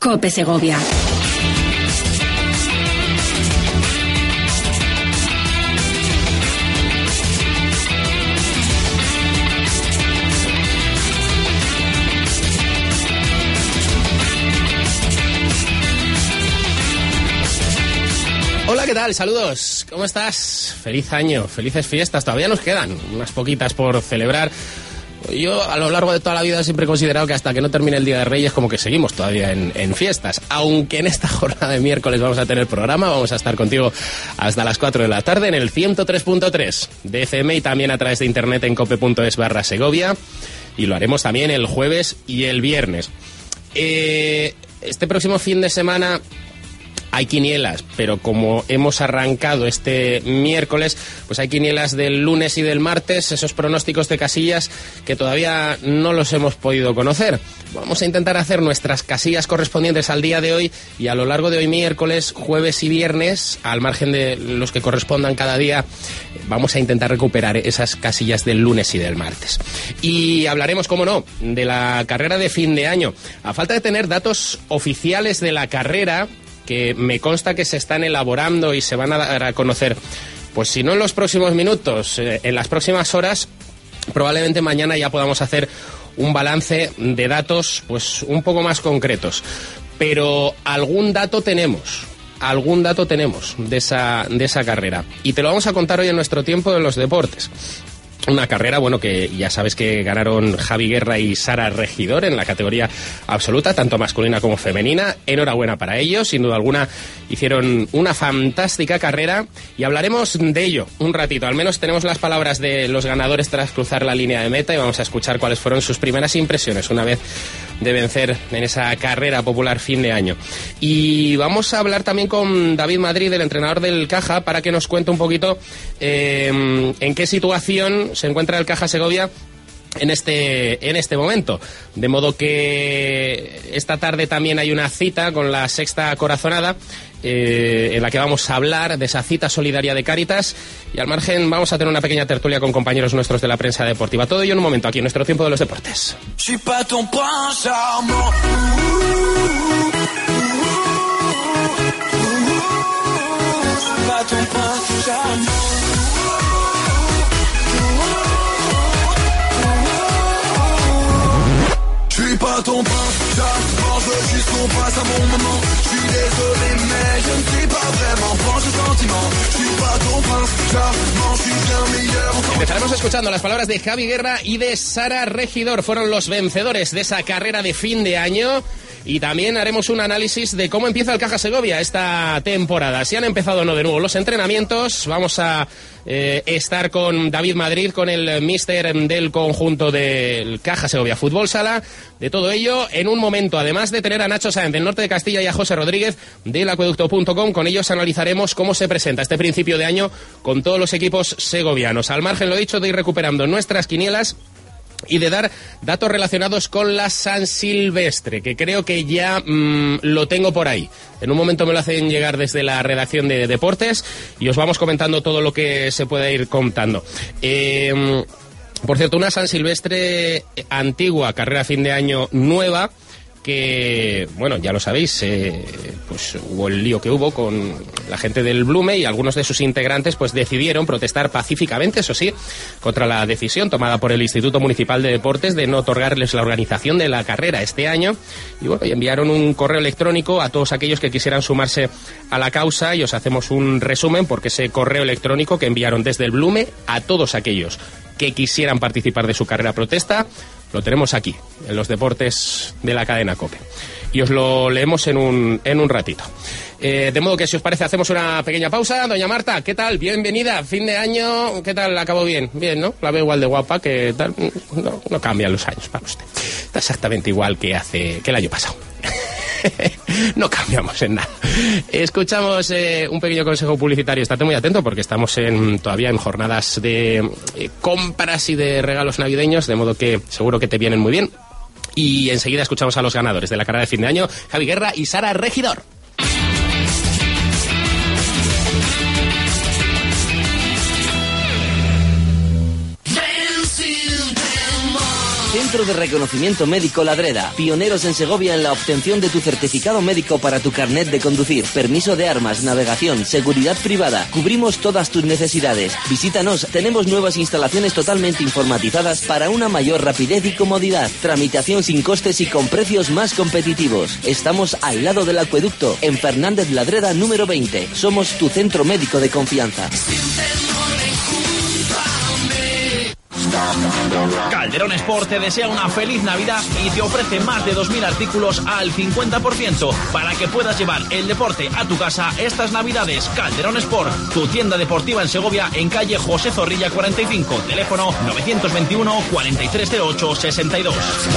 COPE Segovia. Hola, ¿qué tal? Saludos. ¿Cómo estás? Feliz año, felices fiestas. Todavía nos quedan unas poquitas por celebrar. Yo a lo largo de toda la vida siempre he considerado que hasta que no termine el Día de Reyes como que seguimos todavía en fiestas. Aunque en esta jornada de miércoles vamos a tener programa, vamos a estar contigo hasta las 4 de la tarde en el 103.3 de FM y también a través de internet en cope.es/Segovia. Y lo haremos también el jueves y el viernes. Este próximo fin de semana hay quinielas, pero como hemos arrancado este miércoles, pues hay quinielas del lunes y del martes, esos pronósticos de casillas que todavía no los hemos podido conocer. Vamos a intentar hacer nuestras casillas correspondientes al día de hoy y a lo largo de hoy miércoles, jueves y viernes, al margen de los que correspondan cada día, vamos a intentar recuperar esas casillas del lunes y del martes. Y hablaremos, cómo no, de la carrera de fin de año. A falta de tener datos oficiales de la carrera, que me consta que se están elaborando y se van a dar a conocer, pues si no en los próximos minutos, en las próximas horas, probablemente mañana ya podamos hacer un balance de datos pues un poco más concretos. Pero algún dato tenemos de esa carrera. Y te lo vamos a contar hoy en nuestro tiempo de los deportes. Una carrera, bueno, que ya sabes que ganaron Javi Guerra y Sara Regidor en la categoría absoluta, tanto masculina como femenina. Enhorabuena para ellos, sin duda alguna hicieron una fantástica carrera y hablaremos de ello un ratito. Al menos tenemos las palabras de los ganadores tras cruzar la línea de meta y vamos a escuchar cuáles fueron sus primeras impresiones una vez de vencer en esa carrera popular fin de año. Y vamos a hablar también con David Madrid, el entrenador del Caja, para que nos cuente un poquito en qué situación se encuentra el Caja Segovia en este momento. De modo que esta tarde también hay una cita con la Sexta Corazonada, en la que vamos a hablar de esa cita solidaria de Cáritas, y al margen vamos a tener una pequeña tertulia con compañeros nuestros de la prensa deportiva. Todo ello en un momento, aquí en nuestro tiempo de los deportes. Pas ton prince, j'apprends, je veux juste qu'on passe un bon moment. Je suis désolé mais je ne suis pas vraiment proche de sentiment. Je suis pas ton prince, j'apprends, je suis bien meilleur. Empezaremos escuchando las palabras de Javi Guerra y de Sara Regidor. Fueron los vencedores de esa carrera de fin de año. Y también haremos un análisis de cómo empieza el Caja Segovia esta temporada. Si han empezado o no de nuevo los entrenamientos, vamos a estar con David Madrid, con el míster del conjunto del Caja Segovia Fútbol Sala. De todo ello en un momento, además de tener a Nacho Sáenz del Norte de Castilla y a José Rodríguez del Acueducto.com. Con ellos analizaremos cómo se presenta este principio de año con todos los equipos segovianos. Al margen, lo dicho, de ir recuperando nuestras quinielas y de dar datos relacionados con la San Silvestre, que creo que ya lo tengo por ahí. En un momento me lo hacen llegar desde la redacción de Deportes y os vamos comentando todo lo que se pueda ir contando. Por cierto, una San Silvestre antigua, carrera fin de año nueva, que, bueno, ya lo sabéis, pues hubo el lío que hubo con la gente del Blume y algunos de sus integrantes pues decidieron protestar pacíficamente, eso sí, contra la decisión tomada por el Instituto Municipal de Deportes de no otorgarles la organización de la carrera este año. Y bueno, y enviaron un correo electrónico a todos aquellos que quisieran sumarse a la causa y os hacemos un resumen porque ese correo electrónico que enviaron desde el Blume a todos aquellos que quisieran participar de su carrera protesta, lo tenemos aquí, en los deportes de la cadena COPE. Y os lo leemos en un ratito. De modo que, si os parece, hacemos una pequeña pausa. Doña Marta, ¿qué tal? Bienvenida. Fin de año, ¿qué tal? ¿Acabó bien? Bien, ¿no? La veo igual de guapa que tal. No cambian los años para usted. Está exactamente igual que el año pasado. No cambiamos en nada. Escuchamos un pequeño consejo publicitario. Estate muy atento porque estamos todavía en jornadas de compras y de regalos navideños, de modo que seguro que te vienen muy bien. Y enseguida escuchamos a los ganadores de la carrera de fin de año, Javi Guerra y Sara Regidor. Centro de Reconocimiento Médico Ladreda. Pioneros en Segovia en la obtención de tu certificado médico para tu carnet de conducir, permiso de armas, navegación, seguridad privada. Cubrimos todas tus necesidades. Visítanos, tenemos nuevas instalaciones totalmente informatizadas para una mayor rapidez y comodidad. Tramitación sin costes y con precios más competitivos. Estamos al lado del acueducto, en Fernández Ladreda número 20. Somos tu centro médico de confianza. Calderón Sport te desea una feliz Navidad y te ofrece más de 2.000 artículos al 50% para que puedas llevar el deporte a tu casa estas Navidades. Calderón Sport, tu tienda deportiva en Segovia, en calle José Zorrilla 45, teléfono 921 4308 62.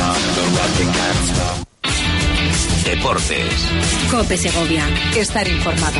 Deportes. COPE Segovia. Estar informado.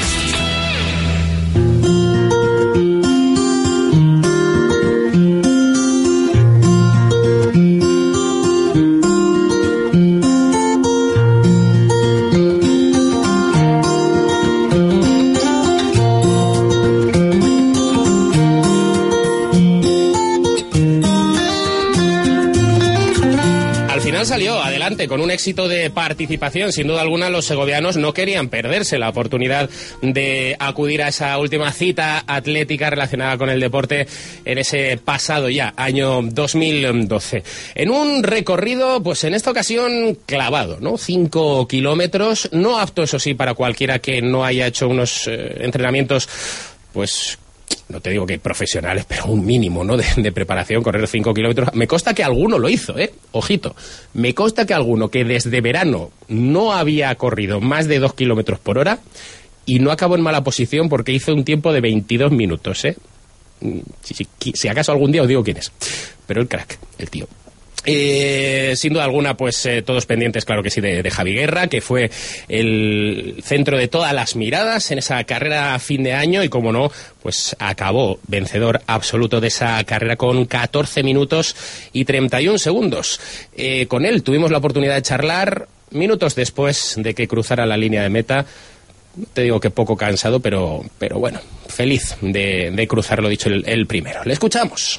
Salió adelante con un éxito de participación. Sin duda alguna, los segovianos no querían perderse la oportunidad de acudir a esa última cita atlética relacionada con el deporte en ese pasado ya año 2012. En un recorrido, pues en esta ocasión clavado, ¿no? 5 kilómetros, no apto, eso sí, para cualquiera que no haya hecho unos entrenamientos, pues no te digo que profesionales, pero un mínimo, ¿no?, de preparación, correr 5 kilómetros. Me consta que alguno lo hizo, ojito, me consta que alguno que desde verano no había corrido más de 2 kilómetros por hora y no acabó en mala posición porque hizo un tiempo de 22 minutos, si acaso algún día os digo quién es, pero el crack, el tío. Sin duda alguna, pues todos pendientes, claro que sí, de Javi Guerra, que fue el centro de todas las miradas en esa carrera a fin de año y, como no, pues acabó vencedor absoluto de esa carrera con 14 minutos y 31 segundos. Con él tuvimos la oportunidad de charlar minutos después de que cruzara la línea de meta. Te digo que poco cansado, pero bueno, feliz de cruzar, lo dicho, el primero. Le escuchamos.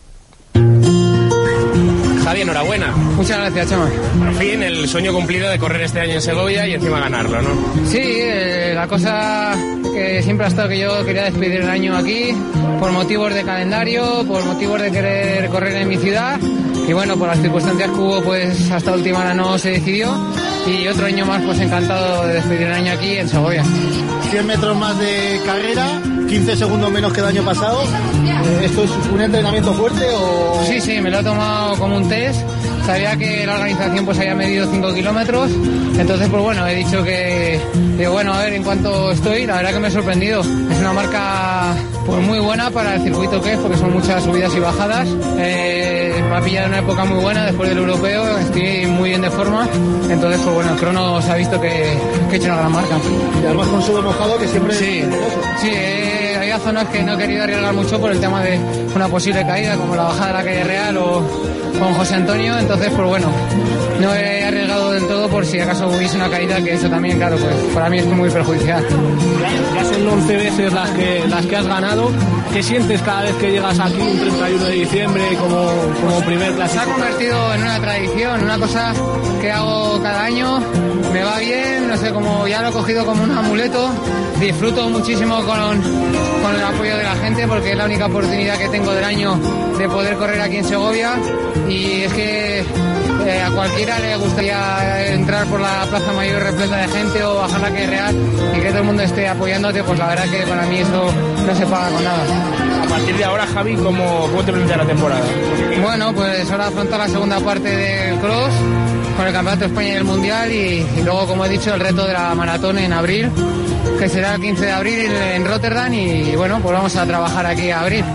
Javi, enhorabuena. Muchas gracias, Chema. Por fin el sueño cumplido de correr este año en Segovia y encima ganarlo, ¿no? Sí, la cosa que siempre ha estado que yo quería despedir el año aquí, por motivos de calendario, por motivos de querer correr en mi ciudad, y bueno, por las circunstancias que hubo, pues hasta última hora no se decidió, y otro año más, pues encantado de despedir el año aquí en Segovia. 100 metros más de carrera, 15 segundos menos que el año pasado. ¿Esto es un entrenamiento fuerte o...? Sí, me lo he tomado como un test. Sabía que la organización pues había medido 5 kilómetros, entonces pues bueno, he dicho que, digo, bueno, a ver en cuánto estoy. La verdad que me he sorprendido. Es una marca pues muy buena para el circuito que es, porque son muchas subidas y bajadas. Me ha pillado una época muy buena después del europeo, estoy muy bien de forma, entonces pues bueno, el crono se ha visto que he hecho una gran marca. Y además con suelo mojado, que siempre sí, es peligroso. Sí, había zonas que no he querido arriesgar mucho por el tema de una posible caída, como la bajada de la calle Real o con José Antonio, entonces pues bueno, no he arriesgado del todo por si acaso hubiese una caída, que eso también, claro, pues para mí es muy perjudicial. Ya son 11 veces las que has ganado. ¿Qué sientes cada vez que llegas aquí un 31 de diciembre como primer clase? Se ha convertido en una tradición, una cosa que hago cada año, me va bien, no sé, como ya lo he cogido como un amuleto, disfruto muchísimo con el apoyo de la gente, porque es la única oportunidad que tengo del año de poder correr aquí en Segovia, y es que a cualquiera le gustaría entrar por la Plaza Mayor repleta de gente o bajar la calle Real y que todo el mundo esté apoyándote, pues la verdad que para mí eso no se paga con nada. A partir de ahora, Javi, ¿cómo te plantea la temporada? Bueno, pues ahora afrontar la segunda parte del cross con el Campeonato de España y el Mundial, y luego, como he dicho, el reto de la maratón en abril, que será el 15 de abril en Rotterdam, y bueno, pues vamos a trabajar aquí a abril.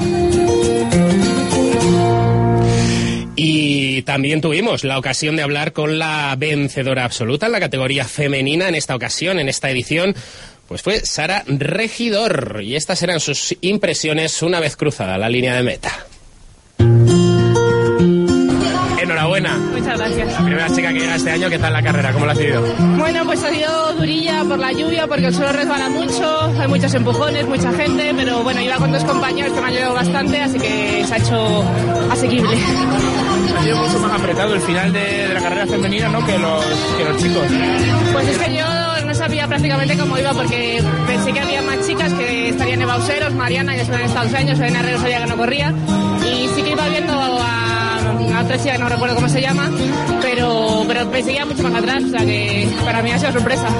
Y también tuvimos la ocasión de hablar con la vencedora absoluta en la categoría femenina en esta ocasión, en esta edición, pues fue Sara Regidor, y estas eran sus impresiones una vez cruzada la línea de meta. enhorabuena. Muchas gracias. La primera chica que llega este año, ¿qué tal la carrera? ¿Cómo la has vivido? Bueno, pues ha sido durilla por la lluvia, porque el suelo resbala mucho, hay muchos empujones, mucha gente, pero bueno, iba con 2 compañeros que me han ayudado bastante, así que se ha hecho asequible. Ha sido mucho más apretado el final de la carrera femenina, ¿no?, que los chicos. Pues es que yo no sabía prácticamente cómo iba, porque pensé que había más chicas que estarían en Bauseros, Mariana, que se han estado 2 años, en Herrero sabía que no corría, y sí que iba viendo a otra chica que no recuerdo cómo se llama, pero pensé que iba mucho más atrás, o sea que para mí ha sido sorpresa.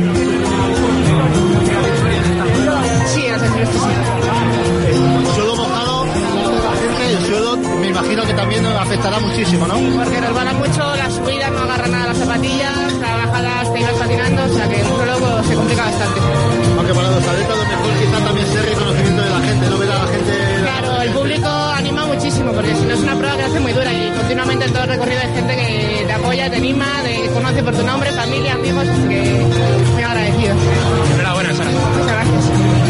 Sí, no sé si esto sí. Suelo mojado, el suelo me imagino que también nos afectará muchísimo, ¿no? Porque resbala mucho, la subida no agarra nada las zapatillas, la bajada te ibas patinando, o sea que el suelo pues, se complica bastante. Aunque para los atletas lo mejor quizá también sea el reconocimiento de la gente, no ver a la gente... Claro, el público anima muchísimo, porque si no es una prueba que hace muy dura y continuamente en todo el recorrido hay gente que te apoya, te anima, te conoce por tu nombre, familia, amigos, así que muy agradecido. Enhorabuena, Sara. Muchas gracias.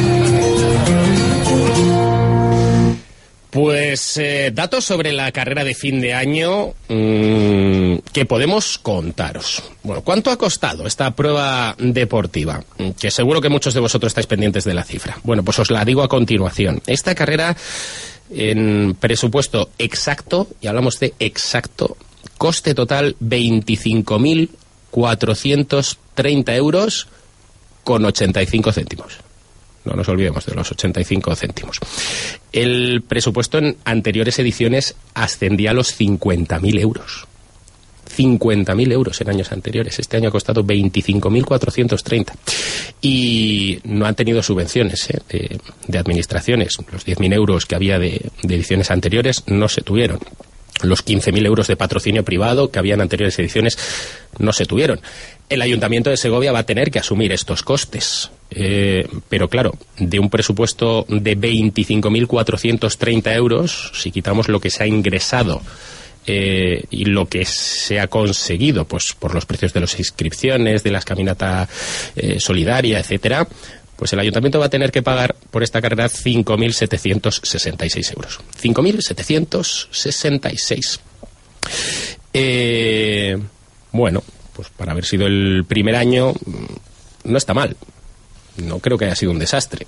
Pues datos sobre la carrera de fin de año que podemos contaros. Bueno, ¿cuánto ha costado esta prueba deportiva? Que seguro que muchos de vosotros estáis pendientes de la cifra. Bueno, pues os la digo a continuación. Esta carrera, en presupuesto exacto, y hablamos de exacto, coste total 25.430 euros con 85 céntimos. No nos olvidemos de los 85 céntimos. El presupuesto en anteriores ediciones ascendía a los 50.000 euros. 50.000 euros en años anteriores. Este año ha costado 25.430. Y no han tenido subvenciones de administraciones. Los 10.000 euros que había de ediciones anteriores no se tuvieron. Los 15.000 euros de patrocinio privado que había en anteriores ediciones no se tuvieron. El Ayuntamiento de Segovia va a tener que asumir estos costes. Pero claro, de un presupuesto de 25.430 euros, si quitamos lo que se ha ingresado y lo que se ha conseguido pues por los precios de las inscripciones, de las caminatas solidaria, etcétera, pues el Ayuntamiento va a tener que pagar por esta carrera 5.766 euros. 5.766. Bueno, pues para haber sido el primer año, no está mal. No creo que haya sido un desastre.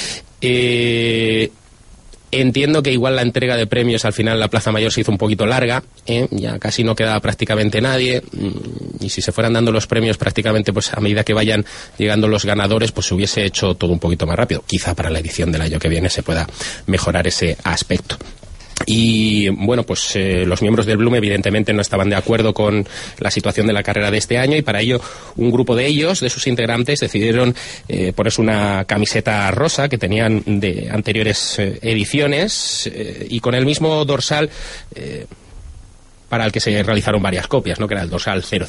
Entiendo que igual la entrega de premios al final la Plaza Mayor se hizo un poquito larga, ya casi no quedaba prácticamente nadie, y si se fueran dando los premios prácticamente pues a medida que vayan llegando los ganadores, pues se hubiese hecho todo un poquito más rápido. Quizá para la edición del año que viene se pueda mejorar ese aspecto. Y bueno, pues los miembros del Blume evidentemente no estaban de acuerdo con la situación de la carrera de este año, y para ello un grupo de ellos, de sus integrantes, decidieron ponerse una camiseta rosa que tenían de anteriores ediciones y con el mismo dorsal para el que se realizaron varias copias, ¿no?, que era el dorsal 000.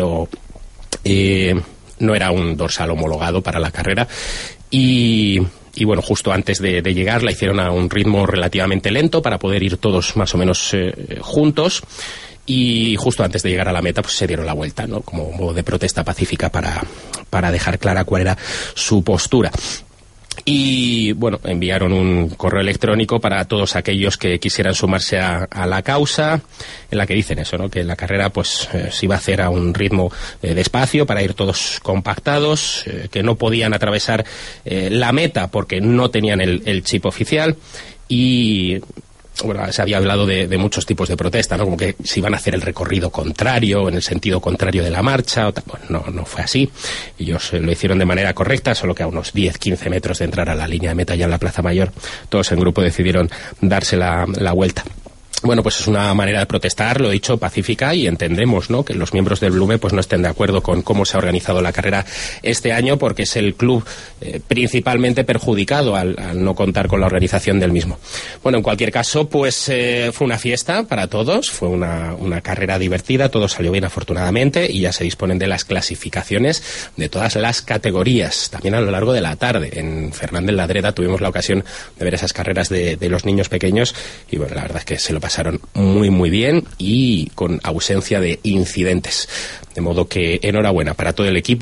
No era un dorsal homologado para la carrera. Y bueno, justo antes de llegar la hicieron a un ritmo relativamente lento para poder ir todos más o menos juntos, y justo antes de llegar a la meta pues se dieron la vuelta, ¿no?, como modo de protesta pacífica para dejar clara cuál era su postura. Y bueno, enviaron un correo electrónico para todos aquellos que quisieran sumarse a la causa, en la que dicen eso, ¿no?, que la carrera pues se iba a hacer a un ritmo despacio para ir todos compactados, que no podían atravesar la meta porque no tenían el chip oficial. Y bueno, se había hablado de muchos tipos de protesta, ¿no?, como que se iban a hacer el recorrido contrario, en el sentido contrario de la marcha. Bueno, no fue así. Ellos lo hicieron de manera correcta, solo que a unos 10-15 metros de entrar a la línea de meta ya en la Plaza Mayor, todos en grupo decidieron darse la vuelta. Bueno, pues es una manera de protestar, lo he dicho, pacífica, y entendemos, ¿no?, que los miembros del Blume pues no estén de acuerdo con cómo se ha organizado la carrera este año, porque es el club principalmente perjudicado al no contar con la organización del mismo. Bueno, en cualquier caso, pues fue una fiesta para todos, fue una carrera divertida, todo salió bien afortunadamente, y ya se disponen de las clasificaciones de todas las categorías, también a lo largo de la tarde. En Fernández Ladreda tuvimos la ocasión de ver esas carreras de los niños pequeños, y bueno, la verdad es que se lo pasaron muy bien y con ausencia de incidentes. De modo que enhorabuena para todo el equipo,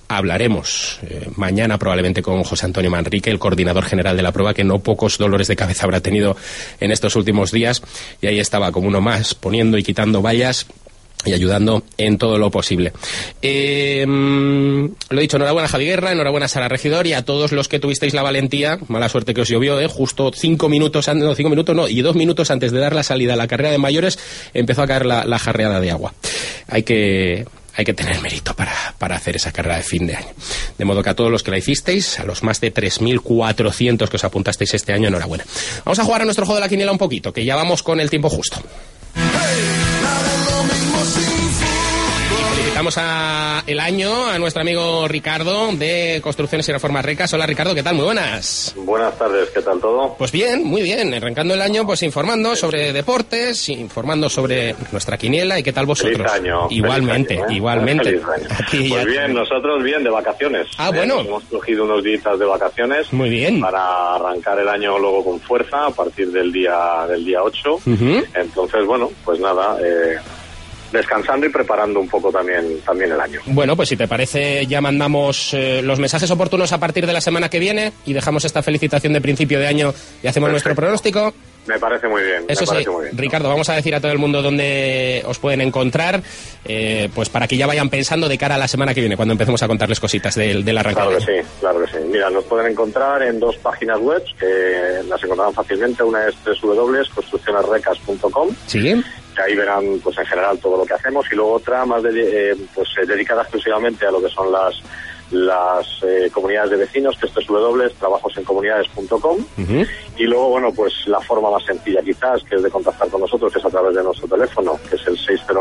hablaremos mañana probablemente con José Antonio Manrique, el coordinador general de la prueba, que no pocos dolores de cabeza habrá tenido en estos últimos días, y ahí estaba como uno más, poniendo y quitando vallas y ayudando en todo lo posible. Lo he dicho, enhorabuena a Javi Guerra, enhorabuena a Sara Regidor y a todos los que tuvisteis la valentía, mala suerte que os llovió, justo 2 minutos antes de dar la salida a la carrera de mayores, empezó a caer la jarreada de agua. Hay que tener mérito para hacer esa carrera de fin de año. De modo que a todos los que la hicisteis, a los más de 3.400 que os apuntasteis este año, enhorabuena. Vamos a jugar a nuestro juego de la quiniela un poquito, que ya vamos con el tiempo justo. Felicitamos el año a nuestro amigo Ricardo de Construcciones y Reformas Recas. Hola Ricardo, ¿qué tal? Muy buenas. Buenas tardes, ¿qué tal todo? Pues bien, muy bien. Arrancando el año, pues informando sobre deportes, informando sobre nuestra quiniela. ¿Y qué tal vosotros? Feliz año. Igualmente, Feliz año, igualmente. Feliz año. Pues bien, nosotros bien, de vacaciones. Bueno. Hemos cogido unos días de vacaciones. Muy bien. Para arrancar el año luego con fuerza a partir del día 8. Entonces, bueno, pues nada, descansando y preparando un poco también el año. Bueno, pues si te parece ya mandamos los mensajes oportunos a partir de la semana que viene y dejamos esta felicitación de principio de año y hacemos nuestro pronóstico. Me parece muy bien. Eso sí, muy bien. Ricardo, vamos a decir a todo el mundo dónde os pueden encontrar, pues para que ya vayan pensando de cara a la semana que viene, cuando empecemos a contarles cositas del arranque. Claro que sí. Mira, nos pueden encontrar en 2 páginas web que las encontrarán fácilmente. Una es www.construccionesrecas.com. Sí. Que ahí verán, pues en general, todo lo que hacemos, y luego otra más dedicada exclusivamente a lo que son las comunidades de vecinos, que es www.trabajosencomunidades.com. Y luego, bueno, pues la forma más sencilla quizás, que es de contactar con nosotros, que es a través de nuestro teléfono, que es el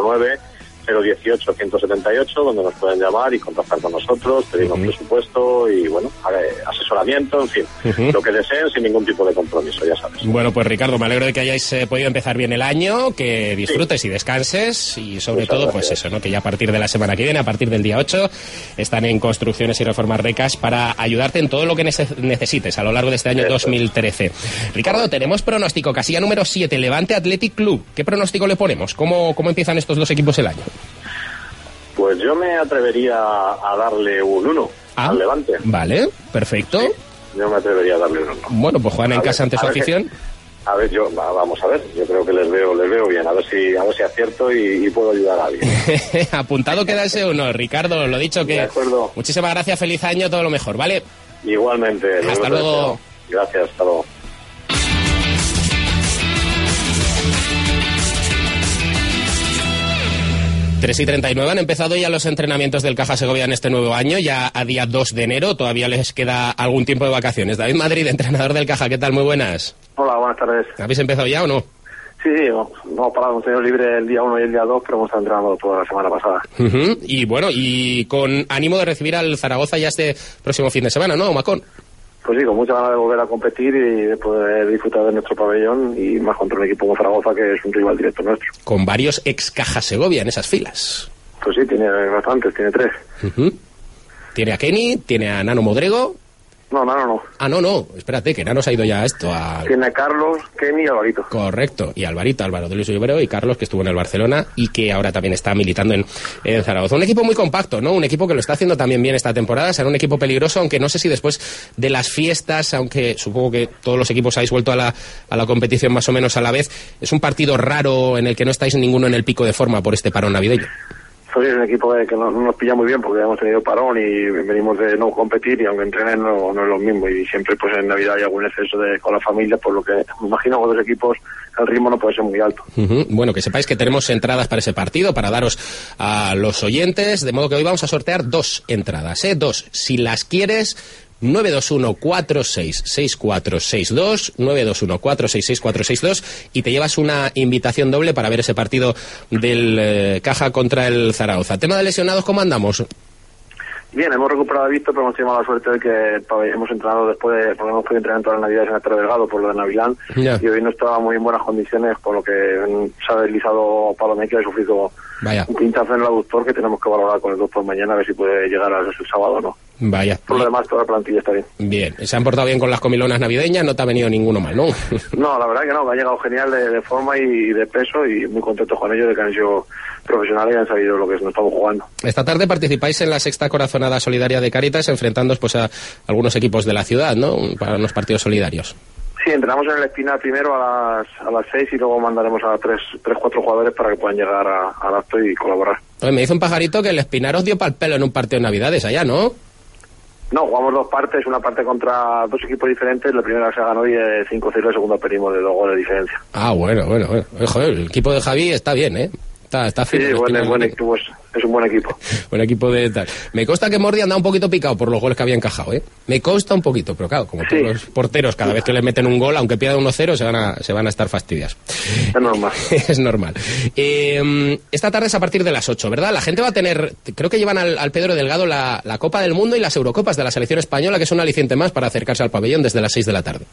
609-018-178, donde nos pueden llamar y contactar con nosotros, pedirnos presupuesto y, bueno, asesoramiento, en fin, lo que deseen sin ningún tipo de compromiso, ya sabes. Bueno, pues Ricardo, me alegro de que hayáis podido empezar bien el año, que disfrutes y descanses, y sobre todo, pues eso, ¿no? Que ya a partir de la semana que viene, a partir del día 8, están en Construcciones y Reformas Recas para ayudarte en todo lo que necesites a lo largo de este año 2013. Ricardo, tenemos pronóstico, casilla número 7, Levante Athletic Club. ¿Qué pronóstico le ponemos? ¿Cómo empiezan estos dos equipos el año? Pues yo me atrevería a darle un 1 al Levante. Vale, perfecto. Sí, yo me atrevería a darle un 1. Bueno, pues juegan en casa ante su afición. Vamos a ver, yo creo que les veo bien, a ver si acierto y puedo ayudar a alguien. Apuntado queda ese 1, Ricardo, lo dicho, que de acuerdo. Muchísimas gracias, feliz año, todo lo mejor, ¿vale? Igualmente. Hasta luego. Gracias, hasta luego. Tres y 39 han empezado ya los entrenamientos del Caja Segovia en este nuevo año, ya a día 2 de enero, todavía les queda algún tiempo de vacaciones. David Madrid, entrenador del Caja, ¿qué tal? Muy buenas. Hola, buenas tardes. ¿Habéis empezado ya o no? Sí, no hemos parado, hemos tenido libre el día 1 y el día 2, pero hemos estado entrenando toda la semana pasada. Y bueno, y con ánimo de recibir al Zaragoza ya este próximo fin de semana, ¿no, Macón? Pues sí, con mucha ganas de volver a competir y de poder disfrutar de nuestro pabellón, y más contra un equipo como Zaragoza, que es un rival directo nuestro. Con varios ex Caja Segovia en esas filas. Pues sí, tiene bastantes, tiene 3. Tiene a Kenny, tiene a Nano Modrego. No, Nano no. Ah, no, espérate, que Nano se ha ido ya a esto. Tiene a Carlos, Kenny y Alvarito. Correcto, y Álvaro de Luis Llobero, y Carlos, que estuvo en el Barcelona y que ahora también está militando en Zaragoza. Un equipo muy compacto, ¿no? Un equipo que lo está haciendo también bien esta temporada. Será un equipo peligroso, aunque no sé si después de las fiestas, aunque supongo que todos los equipos habéis vuelto a la competición más o menos a la vez, es un partido raro en el que no estáis ninguno en el pico de forma por este parón navideño. Soy un equipo que no nos pilla muy bien porque hemos tenido parón y venimos de no competir, y aunque entrenen no es lo mismo, y siempre pues en Navidad hay algún exceso con la familia, por lo que me imagino que los equipos el ritmo no puede ser muy alto. Bueno, que sepáis que tenemos entradas para ese partido para daros a los oyentes, de modo que hoy vamos a sortear 2 entradas, 2, si las quieres. 921-466462, 921-466462, y te llevas una invitación doble para ver ese partido del Caja contra el Zaragoza. Tema de lesionados, ¿cómo andamos? Bien, hemos recuperado a Víctor, pero hemos tenido la suerte de que hemos entrenado después porque hemos podido entrenar en todas las Navidades en Arturo Delgado por lo de Navilán, y hoy no estaba muy en buenas condiciones, por lo que se ha deslizado Palomeque, ha sufrido un pinchazo en el aductor que tenemos que valorar con el doctor mañana, a ver si puede llegar a el sábado o no. Vaya. Por lo demás, toda la plantilla está bien. Bien. ¿Se han portado bien con las comilonas navideñas? No te ha venido ninguno mal, ¿no? No, la verdad que no, me ha llegado genial de forma y de peso, y muy contentos con ellos de que han sido profesionales y han sabido lo que nos estamos jugando. Esta tarde participáis en la 6ª Corazonada Solidaria de Cáritas, enfrentándoos pues a algunos equipos de la ciudad, ¿no? Para unos partidos solidarios. Sí, entrenamos en el Espinar primero a las 6 y luego mandaremos a 3-4 jugadores para que puedan llegar al acto y colaborar. Oye, me dice un pajarito que el Espinar os dio pa'l pelo en un partido de Navidades allá, ¿no? No, jugamos 2 partes, una parte contra 2 equipos diferentes, la primera se ganó y 5-0, la segunda perdimos de 2 goles de diferencia. Ah, bueno. Joder, el equipo de Javi está bien, ¿eh? Está sí, buen equipo, es un buen equipo. Buen equipo de tal. Me consta que Mordi anda un poquito picado por los goles que había encajado, ¿eh? Me consta un poquito, pero claro, como todos los porteros, cada vez que le meten un gol, aunque pierda 1-0, se van a estar fastidiados. Es normal. Es normal. Esta tarde es a partir de las 8, ¿verdad? La gente va a tener, creo que llevan al Pedro Delgado la Copa del Mundo y las Eurocopas de la selección española, que es un aliciente más para acercarse al pabellón desde las 6 de la tarde.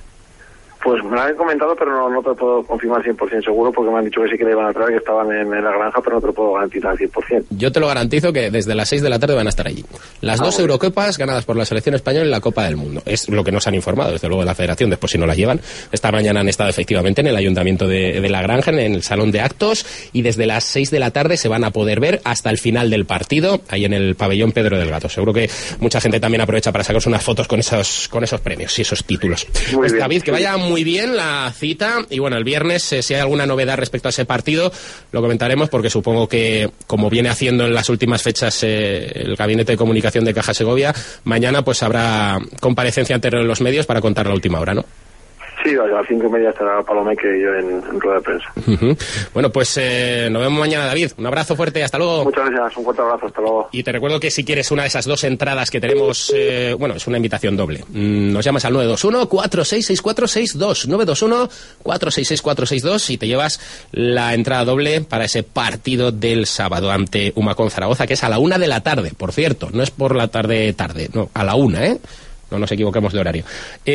Pues me lo han comentado, pero no te puedo confirmar 100% seguro, porque me han dicho que sí que le iban a traer, que estaban en la granja, pero no te lo puedo garantizar al 100%. Yo te lo garantizo que desde las 6 de la tarde van a estar allí. Las 2 Eurocopas ganadas por la selección española y la Copa del Mundo. Es lo que nos han informado, desde luego, de la Federación, después si no las llevan. Esta mañana han estado efectivamente en el Ayuntamiento de la Granja, en el Salón de Actos, y desde las 6 de la tarde se van a poder ver hasta el final del partido, ahí en el pabellón Pedro Delgado. Seguro que mucha gente también aprovecha para sacarse unas fotos con esos premios y esos títulos. Pues David, que vaya muy bien la cita, y bueno, el viernes si hay alguna novedad respecto a ese partido lo comentaremos, porque supongo que, como viene haciendo en las últimas fechas el Gabinete de Comunicación de Caja Segovia, mañana pues habrá comparecencia ante los medios para contar la última hora, ¿no? Sí, a las 5:30 estará Palomeque y yo en rueda de prensa. Bueno, pues nos vemos mañana, David. Un abrazo fuerte y hasta luego. Muchas gracias, un fuerte abrazo, hasta luego. Y te recuerdo que si quieres una de esas 2 entradas que tenemos, es una invitación doble. Nos llamas al 921-466462, 921-466462, y te llevas la entrada doble para ese partido del sábado ante Humacón Zaragoza, que es a la 1 de la tarde, por cierto. No es por la tarde, no, a la 1, ¿eh? No nos equivoquemos de horario.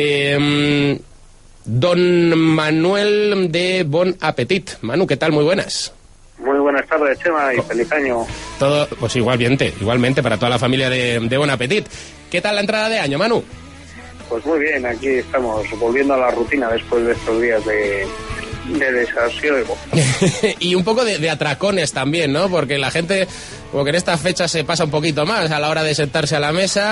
Don Manuel de Bon Appetit. Manu, ¿qué tal? Muy buenas. Muy buenas tardes, Chema, y feliz año. Todo, pues igualmente para toda la familia de Bon Appetit. ¿Qué tal la entrada de año, Manu? Pues muy bien, aquí estamos volviendo a la rutina después de estos días de desasiego. Y un poco de atracones también, ¿no? Porque la gente, como que en estas fechas se pasa un poquito más a la hora de sentarse a la mesa.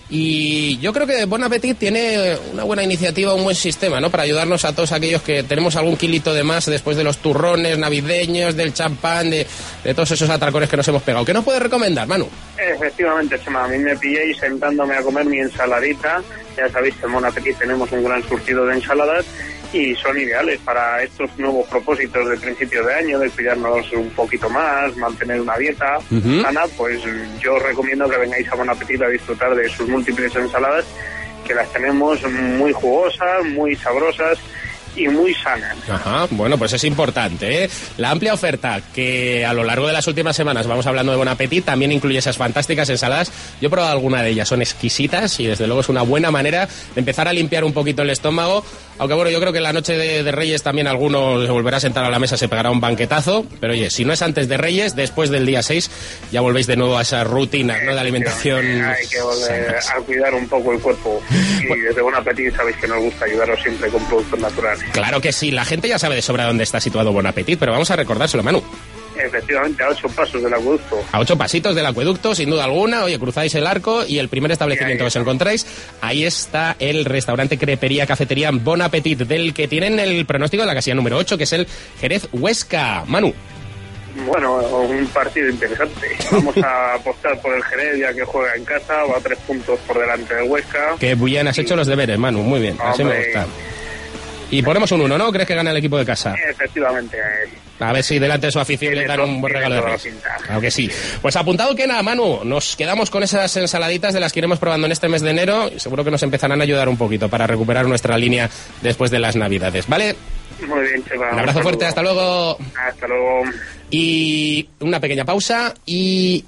Y yo creo que Bon Appetit tiene una buena iniciativa, un buen sistema, ¿no? Para ayudarnos a todos aquellos que tenemos algún kilito de más después de los turrones navideños, del champán, de todos esos atracones que nos hemos pegado. ¿Qué nos puedes recomendar, Manu? Efectivamente, Chema, a mí me pilléis sentándome a comer mi ensaladita. Ya sabéis que en Bon Appetit tenemos un gran surtido de ensaladas y son ideales para estos nuevos propósitos de principio de año, de cuidarnos un poquito más, mantener una dieta sana. Pues yo os recomiendo que vengáis a Bon Appetit a disfrutar de sus múltiples ensaladas, que las tenemos muy jugosas, muy sabrosas y muy sanas. Ajá, bueno, pues es importante, ¿eh? La amplia oferta que a lo largo de las últimas semanas vamos hablando de Bon Appetit también incluye esas fantásticas ensaladas. Yo he probado alguna de ellas, son exquisitas y desde luego es una buena manera de empezar a limpiar un poquito el estómago. Aunque bueno, yo creo que en la noche de Reyes también alguno se volverá a sentar a la mesa, se pegará un banquetazo, pero oye, si no es antes de Reyes, después del día 6 ya volvéis de nuevo a esas rutinas, ¿no?, de alimentación. Hay que volver a cuidar un poco el cuerpo, y desde Bon Appetit sabéis que nos gusta ayudaros siempre con productos naturales. Claro que sí, la gente ya sabe de sobra dónde está situado Bon Appetit, pero vamos a recordárselo, Manu. Efectivamente, a 8 pasos del acueducto. A 8 pasitos del acueducto, sin duda alguna. Oye, cruzáis el arco y el primer establecimiento que os encontráis, ahí está el restaurante, crepería, cafetería Bon Appetit, del que tienen el pronóstico de la casilla número 8, que es el Jerez Huesca. Manu. Bueno, un partido interesante. Vamos a apostar por el Jerez, ya que juega en casa, va a 3 puntos por delante del Huesca. Qué bien has hecho los deberes, Manu, muy bien, así me gusta. Y ponemos un 1, ¿no? ¿Crees que gana el equipo de casa? Efectivamente. A ver si delante de su afición le dan un buen regalo de Reyes. Claro que sí. Pues apuntado que nada, Manu, nos quedamos con esas ensaladitas de las que iremos probando en este mes de enero y seguro que nos empezarán a ayudar un poquito para recuperar nuestra línea después de las Navidades, ¿vale? Muy bien, Chema. Un abrazo fuerte, hasta luego. Hasta luego. Y una pequeña pausa y...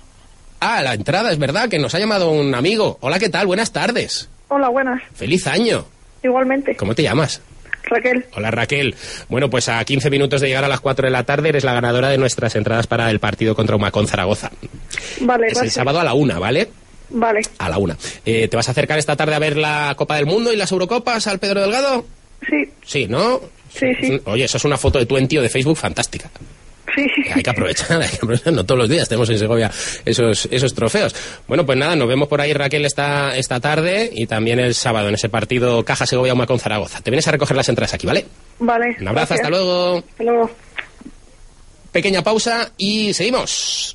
la entrada, es verdad, que nos ha llamado un amigo. Hola, ¿qué tal? Buenas tardes. Hola, buenas. ¡Feliz año! Igualmente. ¿Cómo te llamas? Raquel. Hola, Raquel. Bueno, pues a 15 minutos de llegar a las 4 de la tarde eres la ganadora de nuestras entradas para el partido contra Humacón Zaragoza. Vale, es gracias. El sábado a la 1, ¿vale? Vale. A la 1. ¿Te vas a acercar esta tarde a ver la Copa del Mundo y las Eurocopas al Pedro Delgado? Sí. Sí, ¿no? Sí. Oye, eso es una foto de tu tío de Facebook fantástica. Sí. Hay que aprovechar, no todos los días tenemos en Segovia esos trofeos. Bueno, pues nada, nos vemos por ahí, Raquel, esta tarde y también el sábado en ese partido Caja Segovia-Uma con Zaragoza. Te vienes a recoger las entradas aquí, ¿vale? Vale. Un abrazo, gracias. hasta luego. Hasta luego. Pequeña pausa y seguimos.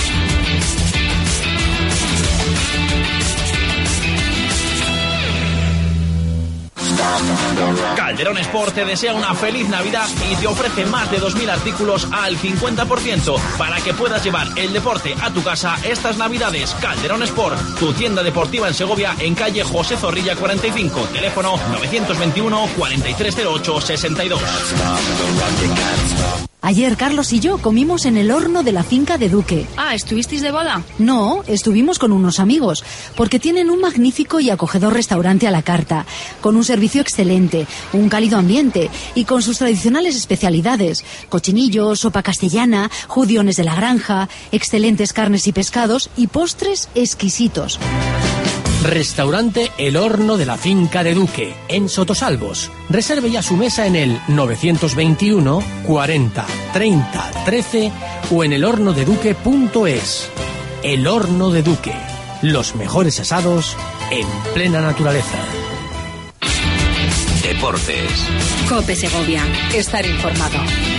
Calderón Sport te desea una feliz Navidad y te ofrece más de 2.000 artículos al 50% para que puedas llevar el deporte a tu casa estas Navidades. Calderón Sport, tu tienda deportiva en Segovia, en calle José Zorrilla 45, teléfono 921 4308 62. Ayer Carlos y yo comimos en el horno de la finca de Duque. Ah, ¿estuvisteis de boda? No, estuvimos con unos amigos, porque tienen un magnífico y acogedor restaurante a la carta, con un servicio excelente, un cálido ambiente y con sus tradicionales especialidades: cochinillo, sopa castellana, judiones de la granja, excelentes carnes y pescados y postres exquisitos. Restaurante El Horno de la Finca de Duque, en Sotosalvos. Reserve ya su mesa en el 921 40 30 13 o en elhornodeduque.es. El Horno de Duque. Los mejores asados en plena naturaleza. Deportes. COPE Segovia. Estar informado.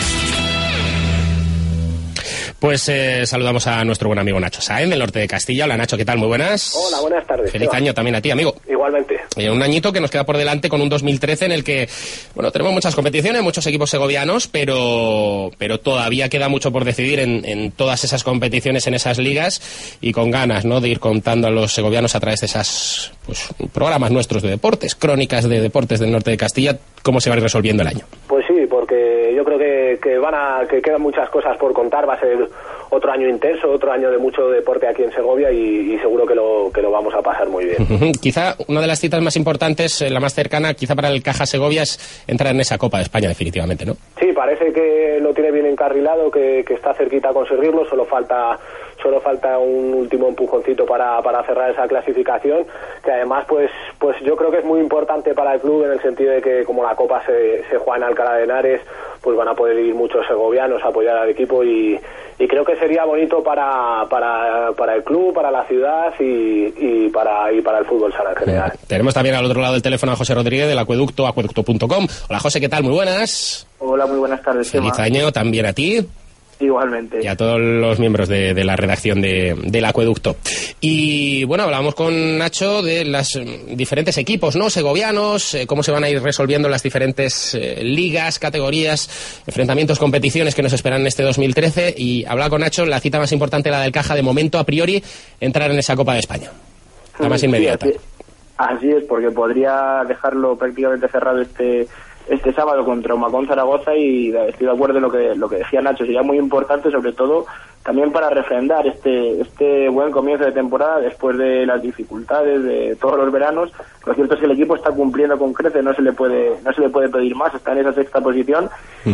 Pues saludamos a nuestro buen amigo Nacho Sáenz, del norte de Castilla. Hola, Nacho, ¿qué tal? Muy buenas. Hola, buenas tardes. Feliz año también a ti, amigo. Igualmente. Un añito que nos queda por delante con un 2013 en el que, bueno, tenemos muchas competiciones, muchos equipos segovianos, pero todavía queda mucho por decidir en todas esas competiciones, en esas ligas, y con ganas, ¿no?, de ir contando a los segovianos a través de esas, pues, programas nuestros de deportes, crónicas de deportes del norte de Castilla, cómo se va a ir resolviendo el año. Pues sí, porque yo creo que quedan muchas cosas por contar. Va a ser otro año intenso, otro año de mucho deporte aquí en Segovia y seguro que lo vamos a pasar muy bien. Quizá una de las citas más importantes, la más cercana, quizá para el Caja Segovia, es entrar en esa Copa de España definitivamente, ¿no? Sí, parece que lo tiene bien encarrilado, que está cerquita a conseguirlo. Solo falta un último empujoncito para cerrar esa clasificación, que además pues yo creo que es muy importante para el club, en el sentido de que como la Copa se juega en Alcalá de Henares, pues van a poder ir muchos segovianos a apoyar al equipo y creo que sería bonito para el club, para la ciudad y para el fútbol sala en general. Tenemos también al otro lado del teléfono a José Rodríguez del Acueducto, acueducto.com. Hola, José, ¿qué tal? Muy buenas. Hola, muy buenas tardes. Feliz año también a ti. Igualmente. Y a todos los miembros de la redacción del Acueducto. Y bueno, hablábamos con Nacho de los diferentes equipos, ¿no?, segovianos, cómo se van a ir resolviendo las diferentes ligas, categorías, enfrentamientos, competiciones que nos esperan en este 2013. Y hablaba con Nacho, la cita más importante, la del Caja, de momento, a priori, entrar en esa Copa de España. La más inmediata. Sí, así es, porque podría dejarlo prácticamente cerrado este sábado contra Humacón Zaragoza, y estoy de acuerdo en lo que decía Nacho. Sería muy importante, sobre todo también para refrendar este buen comienzo de temporada después de las dificultades de todos los veranos. Lo cierto es que el equipo está cumpliendo con creces, no se le puede pedir más, está en esa sexta posición.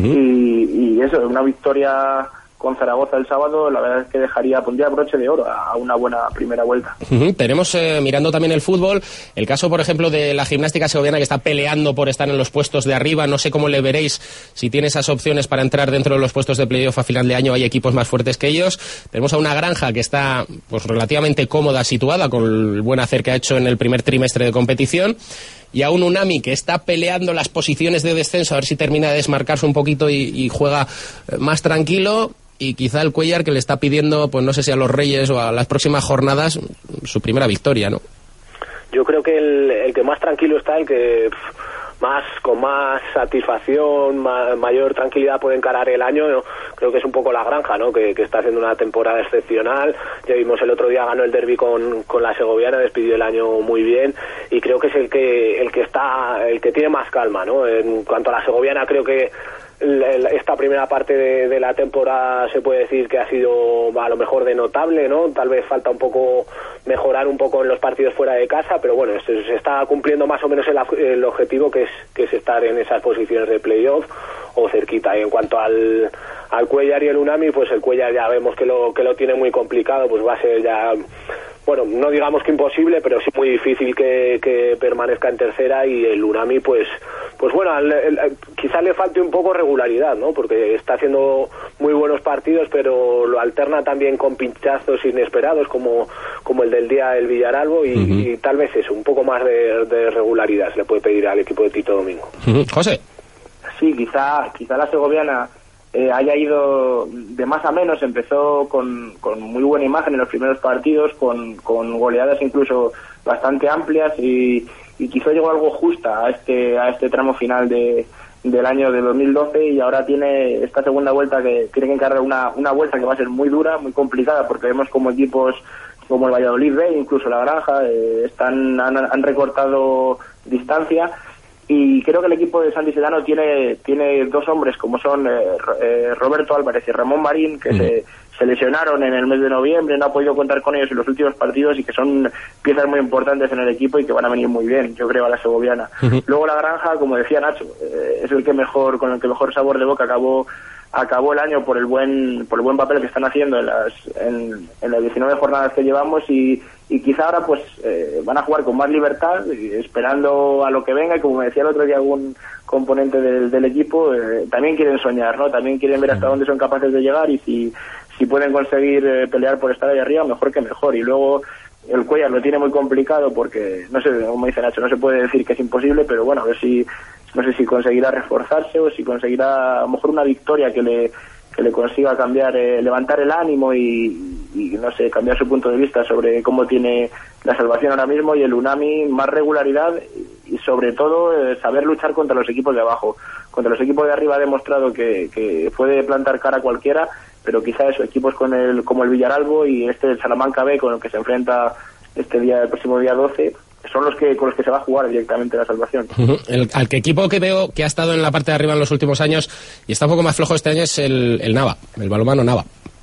Y eso, una victoria con Zaragoza el sábado, la verdad es que pondría broche de oro a una buena primera vuelta. Tenemos, mirando también el fútbol, el caso, por ejemplo, de la gimnástica segoviana, que está peleando por estar en los puestos de arriba. No sé cómo le veréis, si tiene esas opciones para entrar dentro de los puestos de playoff a final de año. Hay equipos más fuertes que ellos. Tenemos a una Granja que está, pues, relativamente cómoda situada, con el buen hacer que ha hecho en el primer trimestre de competición, y a un Unami que está peleando las posiciones de descenso, a ver si termina de desmarcarse un poquito y juega más tranquilo. Y quizá el Cuéllar, que le está pidiendo, pues no sé si a los Reyes o a las próximas jornadas, su primera victoria, ¿no? Yo creo que el que más tranquilo está, el que con más satisfacción, mayor tranquilidad puede encarar el año, ¿no? Creo que es un poco la Granja, ¿no?, que está haciendo una temporada excepcional. Ya vimos el otro día, ganó el derbi con la segoviana, despidió el año muy bien, y creo que es el que tiene más calma, ¿no? En cuanto a la segoviana, creo que esta primera parte de la temporada se puede decir que ha sido a lo mejor de notable, ¿no? Tal vez falta mejorar un poco en los partidos fuera de casa, pero bueno, se está cumpliendo más o menos el objetivo, que es estar en esas posiciones de playoff o cerquita. Y en cuanto al Cuéllar y el Unami, pues el Cuéllar ya vemos que lo tiene muy complicado, pues va a ser ya bueno, no digamos que imposible, pero sí muy difícil que permanezca en tercera, y el Unami pues bueno, quizá le falte un poco regularidad, ¿no? Porque está haciendo muy buenos partidos, pero lo alterna también con pinchazos inesperados como el del día del Villaralbo, y tal vez eso, un poco más de regularidad se le puede pedir al equipo de Tito Domingo. José. Sí, quizá la segoviana haya ido de más a menos. Empezó con muy buena imagen en los primeros partidos, con goleadas incluso bastante amplias, y quizá llegó algo justa a este tramo final del año de 2012, y ahora tiene esta segunda vuelta que tiene que encarar una vuelta que va a ser muy dura, muy complicada, porque vemos como equipos como el Valladolid B, incluso la Granja, han recortado distancia. Y creo que el equipo de Santi Sedano tiene dos hombres como son Roberto Álvarez y Ramón Marín, que se lesionaron en el mes de noviembre, no ha podido contar con ellos en los últimos partidos, y que son piezas muy importantes en el equipo y que van a venir muy bien, yo creo, a la segoviana. Luego la Granja, como decía Nacho, es el que con el que mejor sabor de boca acabó el año por el buen papel que están haciendo en las 19 jornadas que llevamos, y quizá ahora pues van a jugar con más libertad, esperando a lo que venga, y como me decía el otro día algún componente del equipo, también quieren soñar, ¿no? También quieren ver hasta dónde son capaces de llegar, y si pueden conseguir pelear por estar ahí arriba, mejor que mejor. Y luego el Cuellar lo tiene muy complicado, porque no sé, como dice Nacho, no se puede decir que es imposible, pero bueno, a ver si no sé si conseguirá reforzarse, o si conseguirá a lo mejor una victoria que le consiga cambiar, levantar el ánimo y no sé, cambiar su punto de vista sobre cómo tiene la salvación ahora mismo. Y el Unami, más regularidad y sobre todo saber luchar contra los equipos de abajo. Contra los equipos de arriba ha demostrado que puede plantar cara a cualquiera, pero quizá eso, equipos como el Villaralbo y el Salamanca B, con el que se enfrenta el próximo día 12, son con los que se va a jugar directamente la salvación. Al equipo que veo que ha estado en la parte de arriba en los últimos años y está un poco más flojo este año es el Nava, el balonmano Nava.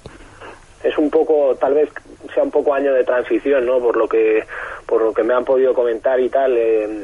Es un poco, tal vez sea un poco año de transición, ¿no? Por lo que me han podido comentar y tal,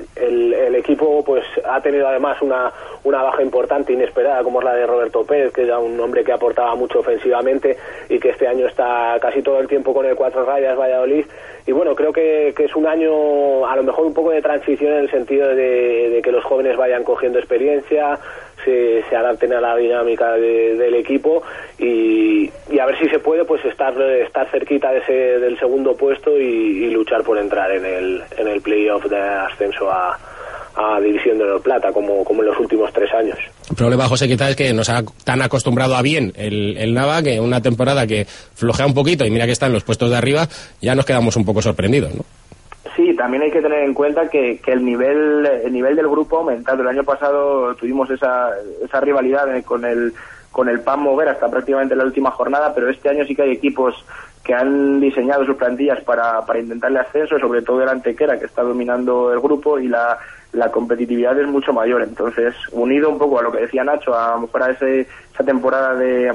el equipo pues ha tenido además una baja importante, inesperada, como es la de Roberto Pérez, que era un hombre que aportaba mucho ofensivamente y que este año está casi todo el tiempo con el Cuatro Rayas Valladolid. Y bueno, creo que es un año a lo mejor un poco de transición, en el sentido de que los jóvenes vayan cogiendo experiencia, se adapten a la dinámica del equipo, y a ver si se puede pues estar cerquita del segundo puesto y luchar por entrar en el playoff de ascenso a División de Honor Plata, como en los últimos 3 años. El problema, José, quizás es que nos ha tan acostumbrado a bien el Nava, que una temporada que flojea un poquito, y mira que está en los puestos de arriba, ya nos quedamos un poco sorprendidos, ¿no? Sí, también hay que tener en cuenta que el nivel del grupo ha aumentado. El año pasado tuvimos esa rivalidad con el PAN Mover hasta prácticamente la última jornada, pero este año sí que hay equipos que han diseñado sus plantillas para intentarle ascenso, sobre todo el Antequera, que está dominando el grupo, y la competitividad es mucho mayor. Entonces, unido un poco a lo que decía Nacho, a lo mejor a esa temporada de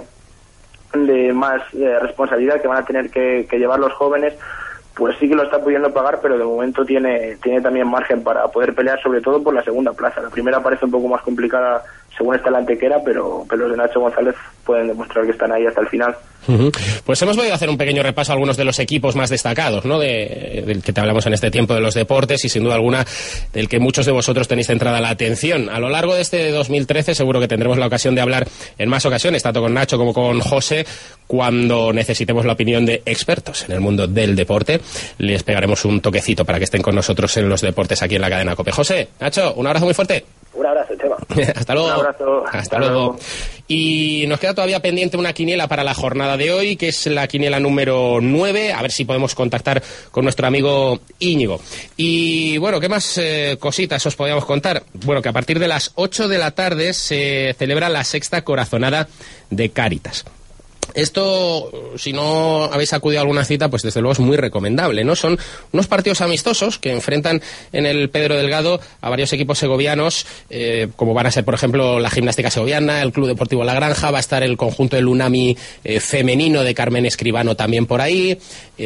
más responsabilidad que van a tener que llevar los jóvenes, pues sí que lo está pudiendo pagar, pero de momento tiene también margen para poder pelear, sobre todo por la segunda plaza. La primera parece un poco más complicada según está la Antequera, pero los de Nacho González pueden demostrar que están ahí hasta el final. Pues hemos podido hacer un pequeño repaso a algunos de los equipos más destacados, ¿no? Del que te hablamos en este tiempo, de los deportes, y sin duda alguna del que muchos de vosotros tenéis centrada la atención. A lo largo de este 2013 seguro que tendremos la ocasión de hablar en más ocasiones, tanto con Nacho como con José, cuando necesitemos la opinión de expertos en el mundo del deporte. Les pegaremos un toquecito para que estén con nosotros en los deportes aquí en la cadena COPE. José, Nacho, un abrazo muy fuerte. Un abrazo, Chema. Hasta luego. Un abrazo. Hasta luego. Y nos queda todavía pendiente una quiniela para la jornada de hoy, que es la quiniela número 9. A ver si podemos contactar con nuestro amigo Íñigo. Y bueno, ¿qué más cositas os podíamos contar? Bueno, que a partir de las 8 de la tarde se celebra la 6ª corazonada de Cáritas. Esto, si no habéis acudido a alguna cita, pues desde luego es muy recomendable, ¿no? Son unos partidos amistosos que enfrentan en el Pedro Delgado a varios equipos segovianos, como van a ser, por ejemplo, la Gimnástica Segoviana, el Club Deportivo La Granja, va a estar el conjunto del Unami femenino de Carmen Escribano también por ahí,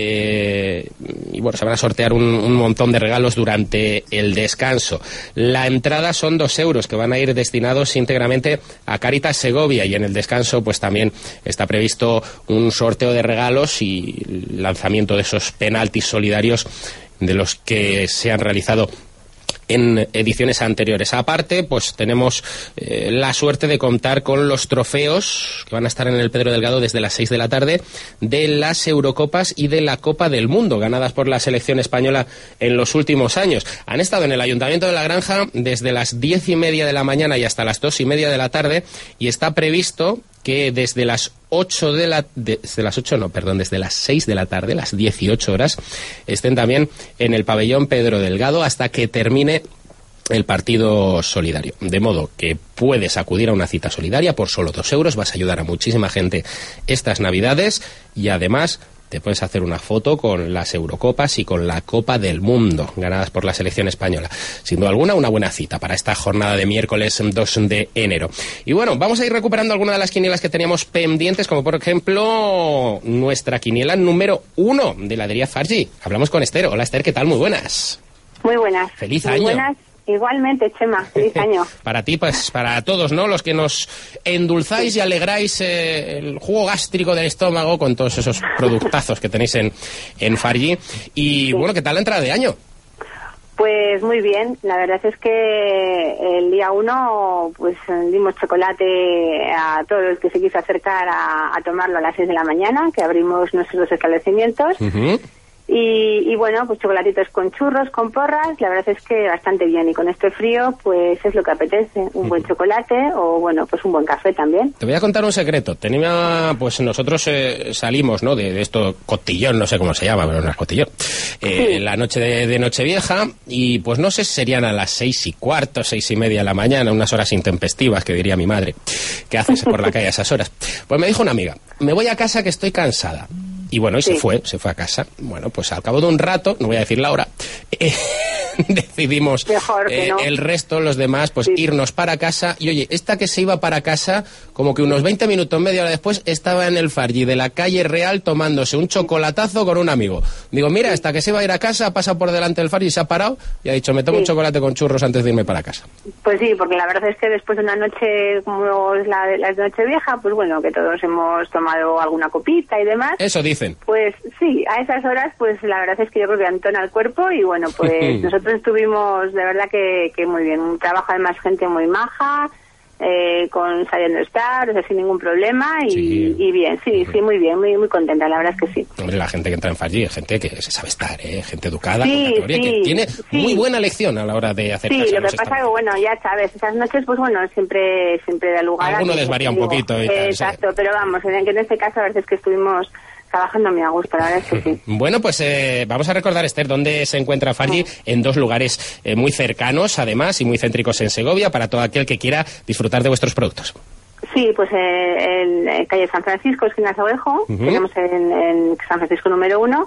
y bueno, se van a sortear un montón de regalos durante el descanso. La entrada son 2 euros, que van a ir destinados íntegramente a Cáritas Segovia, y en el descanso pues también está previsto previsto un sorteo de regalos y lanzamiento de esos penaltis solidarios de los que se han realizado en ediciones anteriores. Aparte, pues tenemos la suerte de contar con los trofeos que van a estar en el Pedro Delgado desde las 6 de la tarde de las Eurocopas y de la Copa del Mundo, ganadas por la selección española en los últimos años. Han estado en el Ayuntamiento de La Granja desde las 10:30 de la mañana y hasta las 2:30 de la tarde, y está previsto que desde las 6 de la tarde, las 18 horas, estén también en el pabellón Pedro Delgado hasta que termine el partido solidario. De modo que puedes acudir a una cita solidaria por solo 2 euros, vas a ayudar a muchísima gente estas Navidades y además te puedes hacer una foto con las Eurocopas y con la Copa del Mundo, ganadas por la selección española. Sin duda alguna, una buena cita para esta jornada de miércoles 2 de enero. Y bueno, vamos a ir recuperando algunas de las quinielas que teníamos pendientes, como por ejemplo nuestra quiniela número 1 de la heladería Fargi. Hablamos con Esther. Hola Esther, ¿qué tal? Muy buenas. Muy buenas. Feliz Muy año. Buenas. Igualmente, Chema, feliz año. Para ti, pues para todos, ¿no? Los que nos endulzáis y alegráis el jugo gástrico del estómago con todos esos productazos que tenéis en Fargi. Y bueno, ¿qué tal la entrada de año? Pues muy bien, la verdad es que el día 1 pues dimos chocolate a todos los que se quiso acercar a tomarlo a las 6 de la mañana, que abrimos nuestros establecimientos. Y bueno, pues chocolatitos con churros, con porras, la verdad es que bastante bien. Y con este frío, pues es lo que apetece, un buen chocolate o bueno, pues un buen café también. Te voy a contar un secreto. Pues nosotros salimos, ¿no? De esto, cotillón, no sé cómo se llama, pero no es cotillón. La noche de Nochevieja, y pues no sé si serían a las 6:15, 6:30 de la mañana, unas horas intempestivas, que diría mi madre. ¿Qué haces por la calle a esas horas? Pues me dijo una amiga, me voy a casa que estoy cansada. Y bueno, y se fue a casa. Bueno, pues al cabo de un rato, no voy a decir la hora, decidimos el resto, los demás, pues irnos para casa. Y oye, esta que se iba para casa, como que unos 20 minutos, media hora después, estaba en el Fargi de la calle Real tomándose un chocolatazo con un amigo. Digo, mira, esta que se iba a ir a casa, ha pasado por delante del Fargi y se ha parado y ha dicho, me tomo un chocolate con churros antes de irme para casa. Pues sí, porque la verdad es que después de una noche como es la de Nochevieja, pues bueno, que todos hemos tomado alguna copita y demás. Eso dicen. Pues sí, a esas horas, pues la verdad es que yo creo que entona el cuerpo y bueno, pues nosotros estuvimos de verdad que muy bien. Un trabajo además, gente muy maja, con sabiendo estar, o sea, sin ningún problema y bien, sí, muy bien, muy contenta, la verdad es que sí. Hombre, la gente que entra en Fargi es gente que se sabe estar, gente educada, con categoría, que tiene muy buena lección a la hora de hacer Sí, lo que pasa es que, bueno, ya sabes, esas noches, pues bueno, siempre da lugar. Alguno desvaría un poquito y tal. Exacto, pero vamos, en este caso a veces que estuvimos trabajando muy a gusto, la verdad es que sí. Bueno, pues vamos a recordar, Esther, dónde se encuentra Fargi, en 2 lugares muy cercanos, además, y muy céntricos en Segovia, para todo aquel que quiera disfrutar de vuestros productos. Sí, pues en calle San Francisco, esquina Sabuejo, tenemos en San Francisco número 1,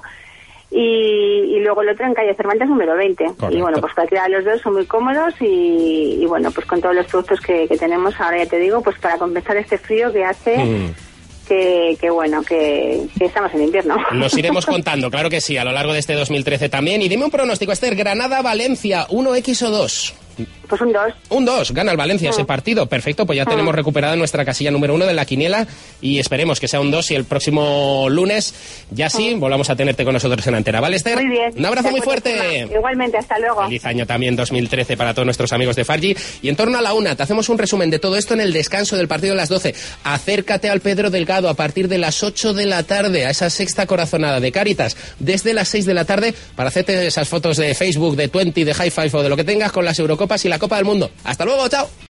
y luego el otro en calle Cervantes número 20. Correcto. Y bueno, pues cualquiera de los dos son muy cómodos y bueno, pues con todos los productos que tenemos, ahora ya te digo, pues para compensar este frío que hace... Que bueno, que estamos en invierno. Los iremos contando, claro que sí, a lo largo de este 2013 también. Y dime un pronóstico, Esther, Granada-Valencia, 1X o 2. Pues un 2. Un 2, gana el Valencia ese partido. Perfecto, pues ya tenemos recuperada nuestra casilla número 1 de la quiniela y esperemos que sea un 2 y el próximo lunes ya sí volvamos a tenerte con nosotros en antena. ¿Vale, Esther? Muy bien. Un abrazo muy fuerte. Igualmente, hasta luego. Feliz año también 2013 para todos nuestros amigos de Fargi. Y en torno a la 1 te hacemos un resumen de todo esto en el descanso del partido de las 12. Acércate al Pedro Delgado a partir de las 8 de la tarde a esa sexta corazonada de Cáritas desde las 6 de la tarde para hacerte esas fotos de Facebook, de 20, de High Five o de lo que tengas con las Eurocopas y la Copa del Mundo. Hasta luego, chao.